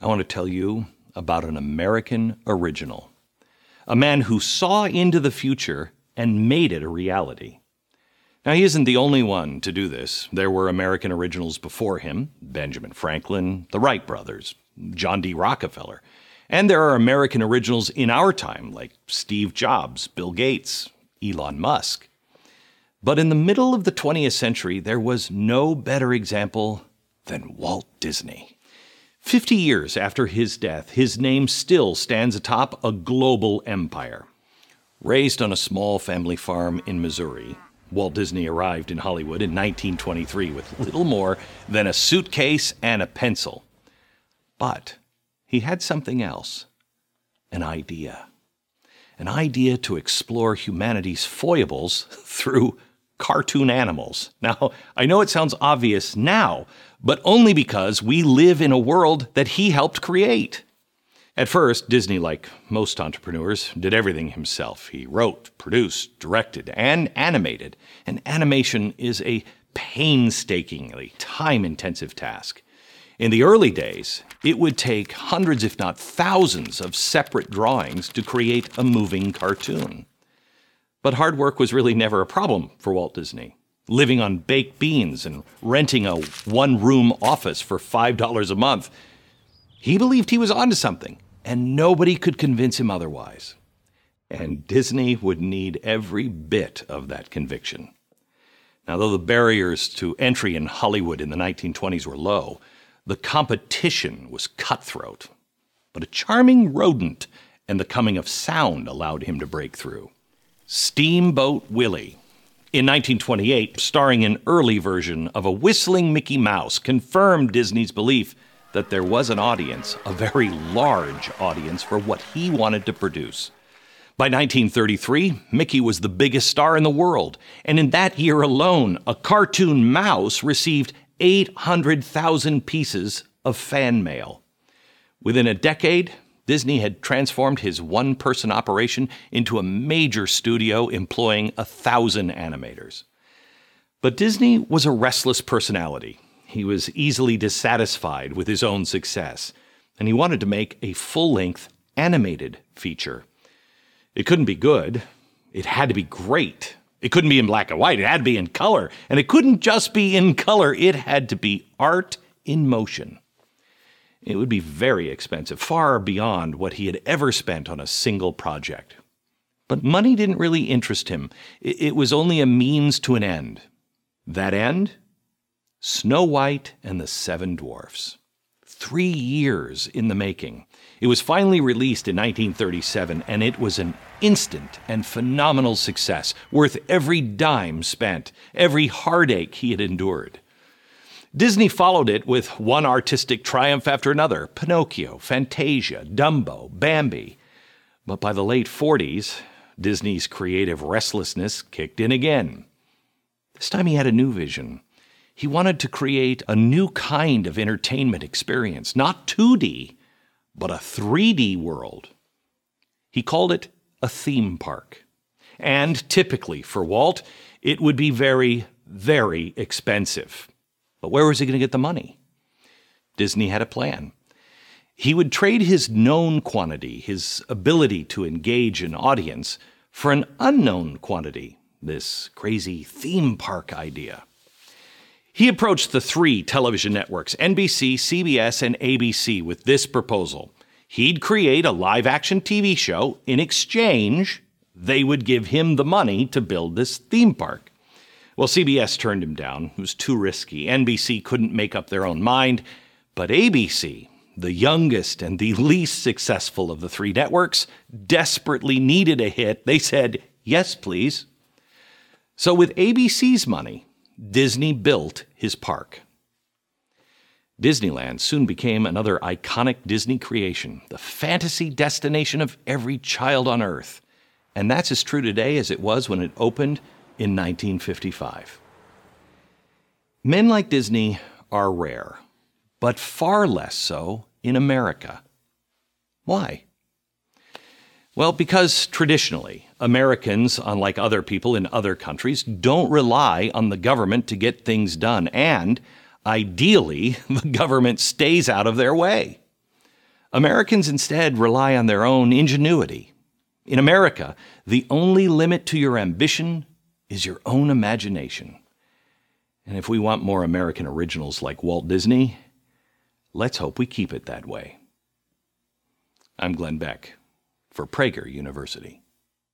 I want to tell you about an American original, a man who saw into the future and made it a reality. Now, he isn't the only one to do this. There were American originals before him, Benjamin Franklin, the Wright brothers, John D. Rockefeller. And there are American originals in our time, like Steve Jobs, Bill Gates, Elon Musk. But in the middle of the 20th century, there was no better example than Walt Disney. 50 years after his death, his name still stands atop a global empire. Raised on a small family farm in Missouri, Walt Disney arrived in Hollywood in 1923 with little more than a suitcase and a pencil. But he had something else, an idea. An idea to explore humanity's foibles through cartoon animals. Now, I know it sounds obvious now, but only because we live in a world that he helped create. At first, Disney, like most entrepreneurs, did everything himself. He wrote, produced, directed, and animated. And animation is a painstakingly time-intensive task. In the early days, it would take hundreds, if not thousands, of separate drawings to create a moving cartoon. But hard work was really never a problem for Walt Disney. Living on baked beans and renting a one-room office for $5 a month, he believed he was onto something, and nobody could convince him otherwise. And Disney would need every bit of that conviction. Now, though the barriers to entry in Hollywood in the 1920s were low, the competition was cutthroat. But a charming rodent and the coming of sound allowed him to break through. Steamboat Willie, in 1928, starring an early version of a whistling Mickey Mouse, confirmed Disney's belief that there was an audience, a very large audience, for what he wanted to produce. By 1933, Mickey was the biggest star in the world, and in that year alone, a cartoon mouse received 800,000 pieces of fan mail. Within a decade, Disney had transformed his one-person operation into a major studio employing 1,000 animators. But Disney was a restless personality. He was easily dissatisfied with his own success, and he wanted to make a full-length animated feature. It couldn't be good. It had to be great. It couldn't be in black and white. It had to be in color. And it couldn't just be in color. It had to be art in motion. It would be very expensive, far beyond what he had ever spent on a single project. But money didn't really interest him. It was only a means to an end. That end? Snow White and the Seven Dwarfs. 3 years in the making. It was finally released in 1937, and it was an instant and phenomenal success, worth every dime spent, every heartache he had endured. Disney followed it with one artistic triumph after another: Pinocchio, Fantasia, Dumbo, Bambi. But by the late 40s, Disney's creative restlessness kicked in again. This time he had a new vision. He wanted to create a new kind of entertainment experience, not 2D, but a 3D world. He called it a theme park. And typically for Walt, it would be very, very expensive. But where was he going to get the money? Disney had a plan. He would trade his known quantity, his ability to engage an audience, for an unknown quantity, this crazy theme park idea. He approached the 3 television networks, NBC, CBS, and ABC, with this proposal. He'd create a live-action TV show. In exchange, they would give him the money to build this theme park. Well, CBS turned him down. It was too risky. NBC couldn't make up their own mind. But ABC, the youngest and the least successful of the 3 networks, desperately needed a hit. They said, yes, please. So with ABC's money, Disney built his park. Disneyland soon became another iconic Disney creation, the fantasy destination of every child on Earth. And that's as true today as it was when it opened in 1955. Men like Disney are rare, but far less so in America. Why? Well, because traditionally, Americans, unlike other people in other countries, don't rely on the government to get things done, and ideally, the government stays out of their way. Americans instead rely on their own ingenuity. In America, the only limit to your ambition is your own imagination. And if we want more American originals like Walt Disney, let's hope we keep it that way. I'm Glenn Beck for Prager University.